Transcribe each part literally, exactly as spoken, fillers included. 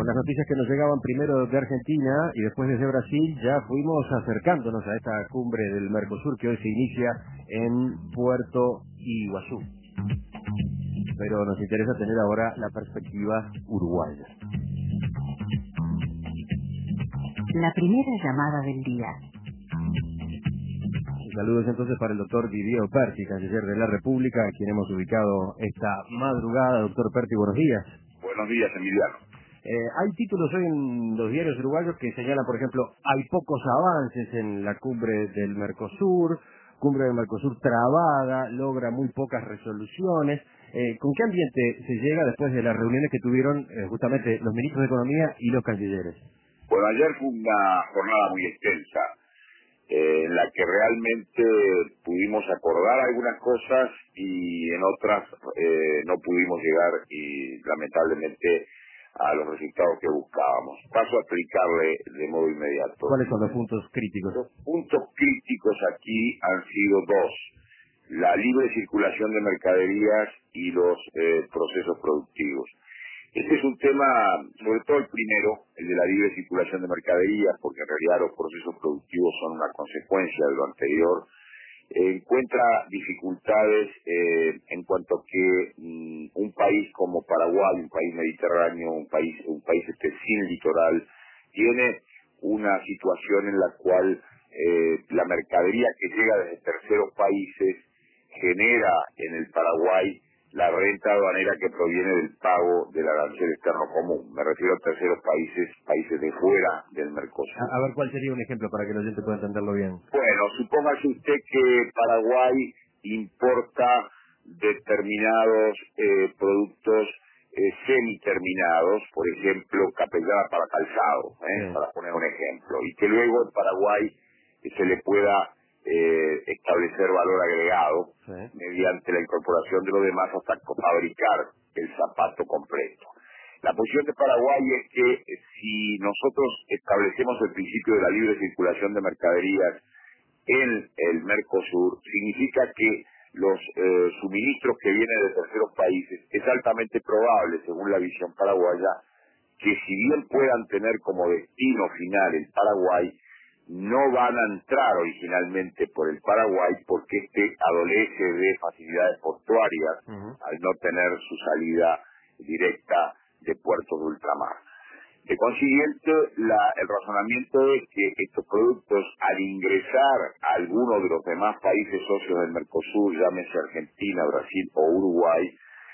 las noticias que nos llegaban primero de Argentina y después desde Brasil, ya fuimos acercándonos a esta cumbre del Mercosur que hoy se inicia en Puerto Iguazú. Pero nos interesa tener ahora la perspectiva uruguaya. La primera llamada del día. Saludos entonces para el doctor Didier Perti, canciller de la República, a quien hemos ubicado esta madrugada. Doctor Perti, buenos días. Buenos días, Emiliano. Eh, hay títulos hoy en los diarios uruguayos que señalan, por ejemplo, hay pocos avances en la cumbre del Mercosur, cumbre del Mercosur trabada, logra muy pocas resoluciones. Eh, ¿Con qué ambiente se llega después de las reuniones que tuvieron eh, justamente los ministros de Economía y los cancilleres? Bueno, ayer fue una jornada muy extensa, eh, en la que realmente pudimos acordar algunas cosas y en otras eh, no pudimos llegar y lamentablemente a los resultados que buscábamos. Paso a explicarle de modo inmediato. ¿Cuáles son los puntos críticos? Los puntos críticos aquí han sido dos: la libre circulación de mercaderías y los eh, procesos productivos. Este es un tema, sobre todo el primero, el de la libre circulación de mercaderías, porque en realidad los procesos productivos son una consecuencia de lo anterior. Eh, encuentra dificultades eh, en cuanto que mm, un país como Paraguay, un país mediterráneo, un país un país este, sin litoral, tiene una situación en la cual eh, la mercadería que llega desde terceros países genera en el Paraguay la renta aduanera que proviene del pago del arancel externo común. Me refiero a terceros países, países de fuera del Mercosur. A, a ver, ¿cuál sería un ejemplo para que el oyente pueda entenderlo bien? Bueno, supóngase usted que Paraguay importa determinados eh, productos eh, semiterminados, por ejemplo, capellada para calzado, ¿eh? Sí. Para poner un ejemplo, y que luego en Paraguay eh, se le pueda eh, establecer valor agregado, Sí. mediante la incorporación de lo demás hasta fabricar el zapato completo. La posición de Paraguay es que eh, si nosotros establecemos el principio de la libre circulación de mercaderías en el Mercosur, significa que los eh, suministros que vienen de terceros países es altamente probable, según la visión paraguaya, que si bien puedan tener como destino final el Paraguay, no van a entrar originalmente por el Paraguay porque este adolece de facilidades portuarias Uh-huh. al no tener su salida directa de puertos de ultramar. De consiguiente, la, el razonamiento es que estos productos, al ingresar a alguno de los demás países socios del Mercosur, llámese Argentina, Brasil o Uruguay,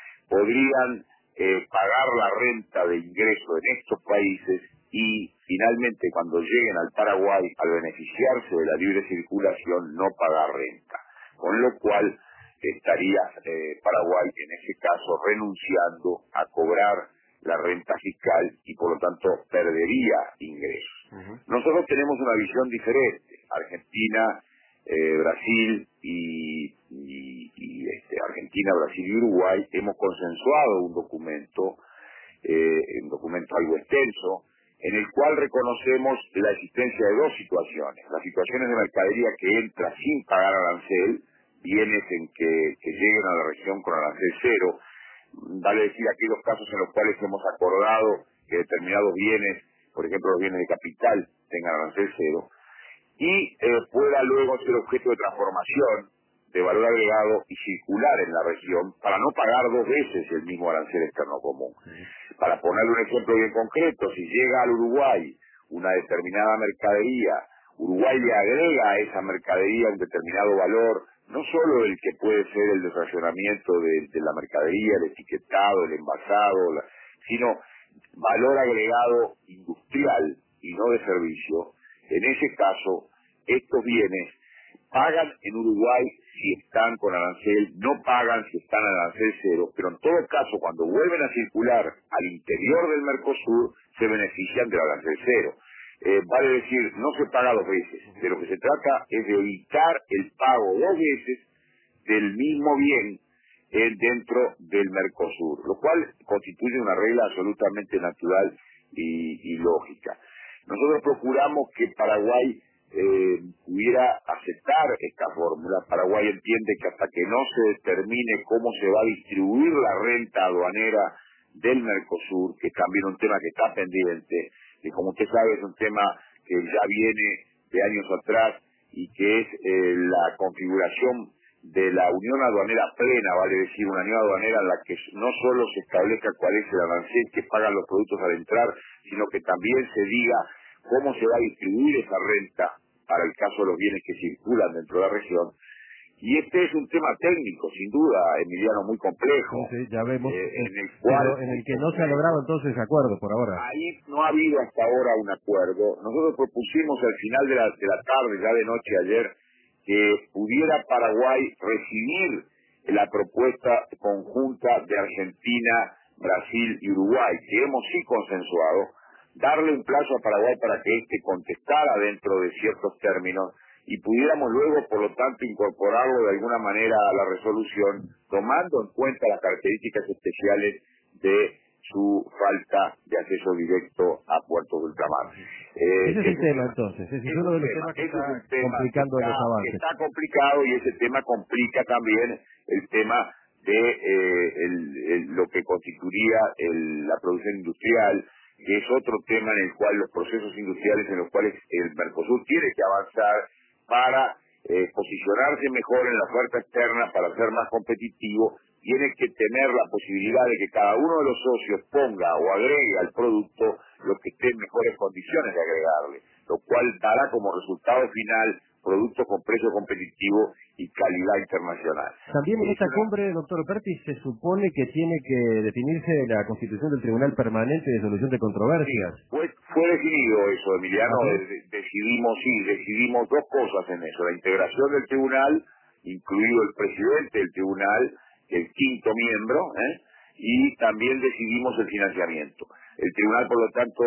podrían eh, pagar la renta de ingreso en estos países y finalmente cuando lleguen al Paraguay, al beneficiarse de la libre circulación, no pagar renta. Con lo cual estaría eh, Paraguay en ese caso renunciando a cobrar la renta fiscal y por lo tanto perdería ingresos. Uh-huh. Nosotros tenemos una visión diferente. Argentina, eh, Brasil y, y, y este, Argentina, Brasil y Uruguay hemos consensuado un documento, eh, un documento algo extenso, en el cual reconocemos la existencia de dos situaciones. Las situaciones de mercadería que entra sin pagar arancel, bienes en que, que lleguen a la región con arancel cero, vale decir aquellos casos en los cuales hemos acordado que determinados bienes, por ejemplo los bienes de capital, tengan arancel cero, y eh, pueda luego ser objeto de transformación de valor agregado y circular en la región para no pagar dos veces el mismo arancel externo común. Para ponerle un ejemplo bien concreto, si llega al Uruguay una determinada mercadería, Uruguay le agrega a esa mercadería un determinado valor, no solo el que puede ser el desracionamiento de, de la mercadería, el etiquetado, el envasado, la, sino valor agregado industrial y no de servicio. En ese caso, estos bienes pagan en Uruguay si están con arancel, no pagan si están en arancel cero, pero en todo caso, cuando vuelven a circular al interior del Mercosur, se benefician del arancel cero. Eh, vale decir, no se paga dos veces. De lo que se trata es de evitar el pago dos veces del mismo bien eh, dentro del Mercosur, lo cual constituye una regla absolutamente natural y, y lógica. Nosotros procuramos que Paraguay eh, pudiera aceptar esta fórmula. Paraguay entiende que hasta que no se determine cómo se va a distribuir la renta aduanera del Mercosur, que es también un tema que está pendiente, que como usted sabe es un tema que ya viene de años atrás y que es eh, la configuración de la unión aduanera plena, vale decir, una unión aduanera en la que no solo se establezca cuál es el arancel que pagan los productos al entrar, sino que también se diga cómo se va a distribuir esa renta para el caso de los bienes que circulan dentro de la región. Y este es un tema técnico, sin duda, Emiliano, muy complejo. Sí, sí, ya vemos. Eh, en el Pero cual, en el que no se ha logrado entonces acuerdo por ahora. ahí no ha habido hasta ahora un acuerdo. Nosotros propusimos al final de la, de la tarde, ya de noche ayer, que pudiera Paraguay recibir la propuesta conjunta de Argentina, Brasil y Uruguay, que hemos sí consensuado, darle un plazo a Paraguay para que éste contestara dentro de ciertos términos y pudiéramos luego, por lo tanto, incorporarlo de alguna manera a la resolución, tomando en cuenta las características especiales de su falta de acceso directo a puertos de ultramar. Eh, ese es el tema, entonces, ese es uno de los temas que está complicando los avances. Está complicado y ese tema complica también el tema de eh, el, el, lo que constituiría el, la producción industrial, que es otro tema en el cual los procesos industriales en los cuales el Mercosur tiene que avanzar para eh, posicionarse mejor en la oferta externa, para ser más competitivo, tiene que tener la posibilidad de que cada uno de los socios ponga o agregue al producto lo que esté en mejores condiciones de agregarle, lo cual dará como resultado final productos con precio competitivo y calidad internacional. También en esta cumbre, doctor Perti, se supone que tiene que definirse la constitución del Tribunal Permanente de Solución de Controversias. Sí, pues fue definido eso, Emiliano. ¿Ah, sí? de, decidimos, sí, decidimos dos cosas en eso: la integración del tribunal, incluido el presidente del tribunal, el quinto miembro, ¿eh? y también decidimos el financiamiento. El tribunal, por lo tanto,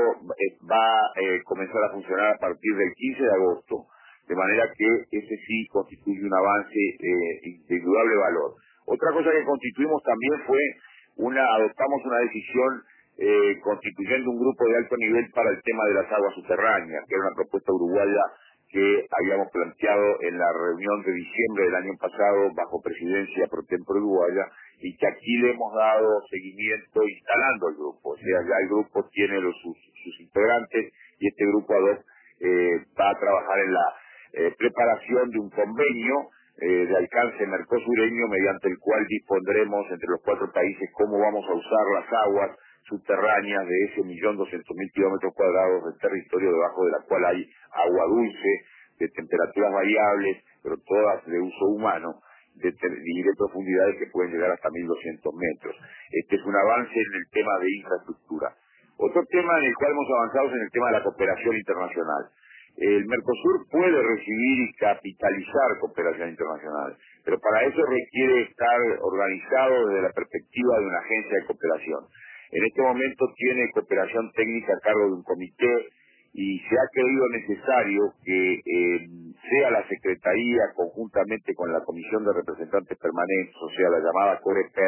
va a eh, comenzar a funcionar a partir del quince de agosto, de manera que ese sí constituye un avance eh, de indudable valor. Otra cosa que constituimos también fue, una adoptamos una decisión eh, constituyendo un grupo de alto nivel para el tema de las aguas subterráneas, que era una propuesta uruguaya que habíamos planteado en la reunión de diciembre del año pasado bajo presidencia pro tempore uruguaya, y que aquí le hemos dado seguimiento instalando el grupo. O sea, ya el grupo tiene los, sus, sus integrantes y este grupo ad hoc eh, va a trabajar en la eh, preparación de un convenio eh, de alcance mercosureño mediante el cual dispondremos entre los cuatro países cómo vamos a usar las aguas subterráneas de ese millón doscientos mil kilómetros cuadrados de territorio debajo de la cual hay agua dulce, de temperaturas variables, pero todas de uso humano, de, y de profundidades que pueden llegar hasta mil doscientos metros. Este es un avance en el tema de infraestructura. Otro tema en el cual hemos avanzado es en el tema de la cooperación internacional. El Mercosur puede recibir y capitalizar cooperación internacional, pero para eso requiere estar organizado desde la perspectiva de una agencia de cooperación. En este momento tiene cooperación técnica a cargo de un comité y se ha creído necesario que eh, sea la Secretaría, conjuntamente con la Comisión de Representantes Permanentes, o sea, la llamada COREPER,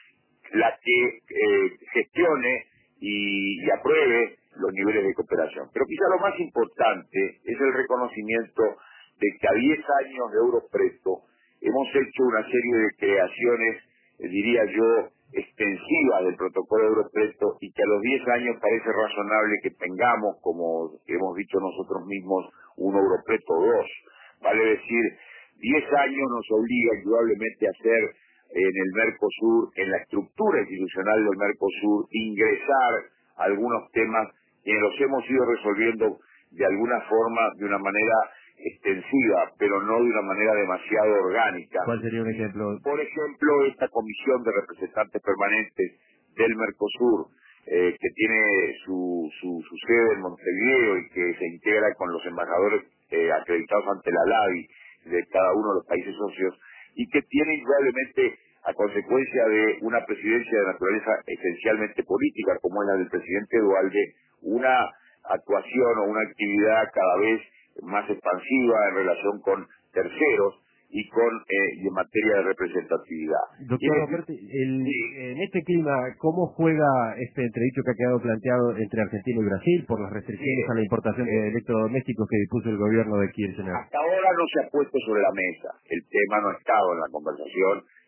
la que eh, gestione y, y apruebe los niveles de cooperación. Pero quizá lo más importante es el reconocimiento de que a diez años de Europresto hemos hecho una serie de creaciones, eh, diría yo, extensivas del protocolo de Europresto, y que a los diez años parece razonable que tengamos, como hemos dicho nosotros mismos, un Europresto dos. Vale decir, diez años nos obliga indudablemente a hacer en el Mercosur, en la estructura institucional del Mercosur, ingresar algunos temas que los hemos ido resolviendo de alguna forma, de una manera extensiva, pero no de una manera demasiado orgánica. ¿Cuál sería un ejemplo? Por ejemplo, esta comisión de representantes permanentes del Mercosur, eh, que tiene su, su, su sede en Montevideo y que se integra con los embajadores eh, acreditados ante la LABI de cada uno de los países socios, y que tiene indudablemente, a consecuencia de una presidencia de naturaleza esencialmente política, como es la del presidente Dualde, una actuación o una actividad cada vez más expansiva en relación con terceros y con eh, y en materia de representatividad. Doctor Roberti, el, en este clima, ¿cómo juega este entredicho que ha quedado planteado entre Argentina y Brasil por las restricciones sí, a la importación eh, de electrodomésticos que dispuso el gobierno de Kirchner? Hasta ahora no se ha puesto sobre la mesa, el tema no ha estado en la conversación,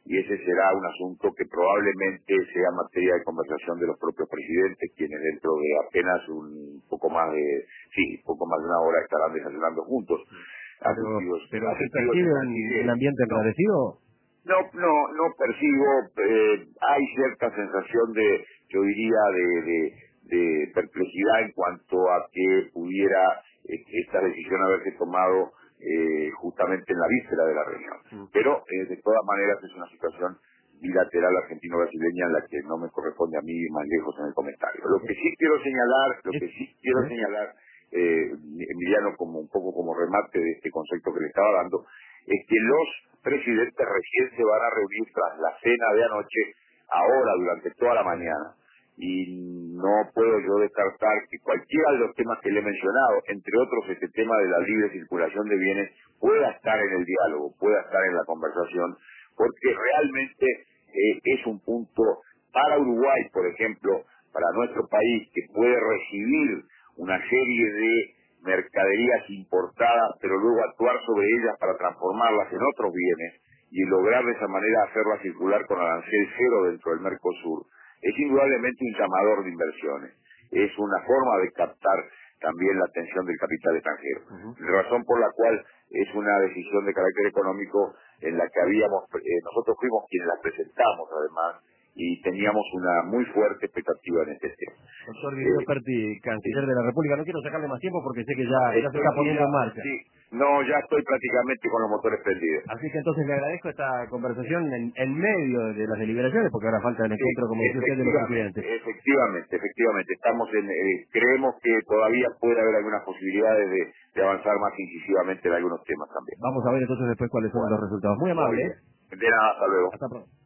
y ese será un asunto que probablemente sea materia de conversación de los propios presidentes, quienes dentro de apenas un poco más de, sí, poco más de una hora estarán desayunando juntos. Pero, Asistidos, pero ¿se asistidos percibe en un, Canciller. un ambiente No, enrarecido? no, no, no percibo, eh, hay cierta sensación de, yo diría, de, de, de perplejidad en cuanto a que pudiera eh, esta decisión haberse tomado eh, justamente en la víspera de la reunión. Mm. Pero, eh, de todas maneras, es una situación bilateral argentino-brasileña en la que no me corresponde a mí ir más lejos en el comentario. Lo que sí quiero señalar, lo que sí quiero ¿Sí? señalar, eh, Emiliano, como un poco como remate de este concepto que le estaba dando, es que los presidentes recién se van a reunir tras la cena de anoche, ahora durante toda la mañana, y no puedo yo descartar que cualquiera de los temas que le he mencionado, entre otros este tema de la libre circulación de bienes, pueda estar en el diálogo, pueda estar en la conversación, porque realmente eh, es un punto para Uruguay, por ejemplo, para nuestro país, que puede recibir una serie de mercaderías importadas, pero luego actuar sobre ellas para transformarlas en otros bienes y lograr de esa manera hacerlas circular con arancel cero dentro del Mercosur, es indudablemente un llamador de inversiones. Es una forma de captar también la atención del capital extranjero. Ujú. Razón por la cual es una decisión de carácter económico en la que habíamos, eh, nosotros fuimos quienes la presentamos además, y teníamos una muy fuerte expectativa en este tema. Doctor Eh, Guido Perti, canciller sí. de la República, no quiero sacarle más tiempo porque sé que ya, ya se Estoy está sí, poniendo ya, en marcha. sí, no, ya estoy prácticamente con los motores prendidos. Así que entonces le agradezco esta conversación en, en medio de las deliberaciones, porque ahora falta el Sí, encuentro, como decía usted, de los presidentes. efectivamente, efectivamente, efectivamente. Estamos en, eh, creemos que todavía puede haber algunas posibilidades de, de avanzar más incisivamente en algunos temas también. Vamos a ver entonces después cuáles son Bueno, los resultados. Muy muy amable, bien. ¿eh? De nada, hasta luego. Hasta pronto.